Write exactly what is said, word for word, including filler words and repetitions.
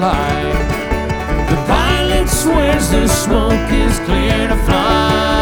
light. The pilot swears the smoke is clear to fly.